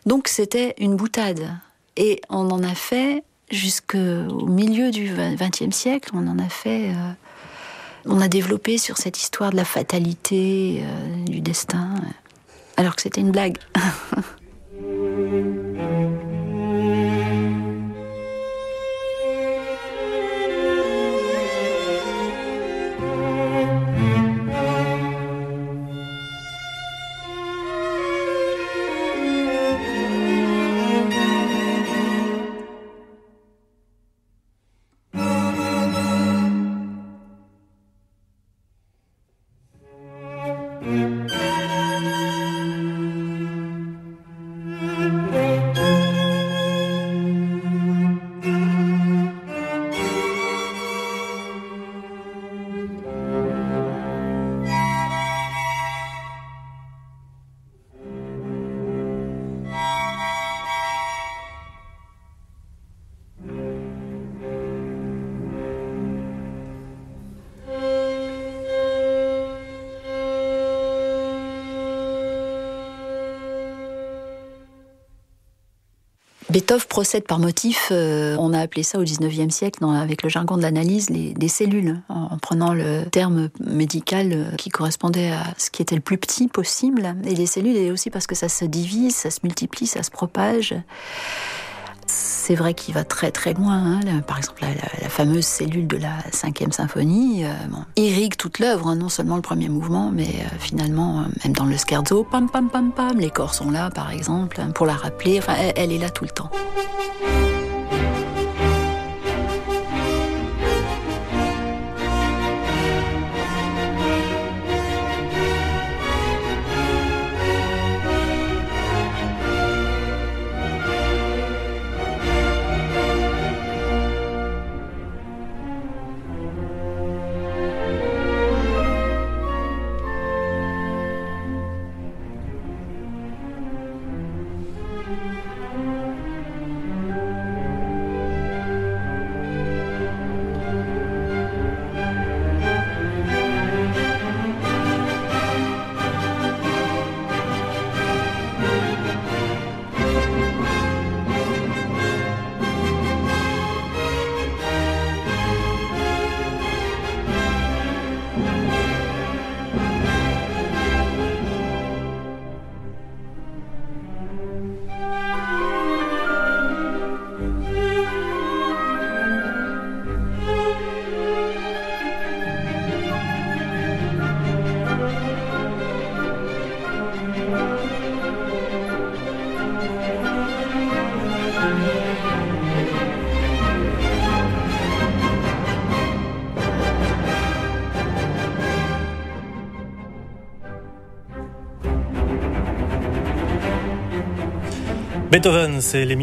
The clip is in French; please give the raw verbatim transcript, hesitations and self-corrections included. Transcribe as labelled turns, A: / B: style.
A: Donc c'était une boutade. Et on en a fait jusqu'au milieu du vingtième siècle, on en a fait... Euh, on a développé sur cette histoire de la fatalité, euh, du destin, alors que c'était une blague. Beethoven procède par motif, euh, on a appelé ça au dix-neuvième siècle, dans, avec le jargon de l'analyse, les, des cellules, en, en prenant le terme médical euh, qui correspondait à ce qui était le plus petit possible. Et les cellules, et aussi parce que ça se divise, ça se multiplie, ça se propage. C'est vrai qu'il va très très loin. Hein. Par exemple, la, la, la fameuse cellule de la cinquième symphonie euh, bon, irrigue toute l'œuvre, hein, non seulement le premier mouvement, mais euh, finalement, euh, même dans le scherzo, pam pam pam pam, les corps sont là, par exemple, hein, pour la rappeler. Enfin, elle, elle est là tout le temps.
B: Beethoven, c'est l'émission.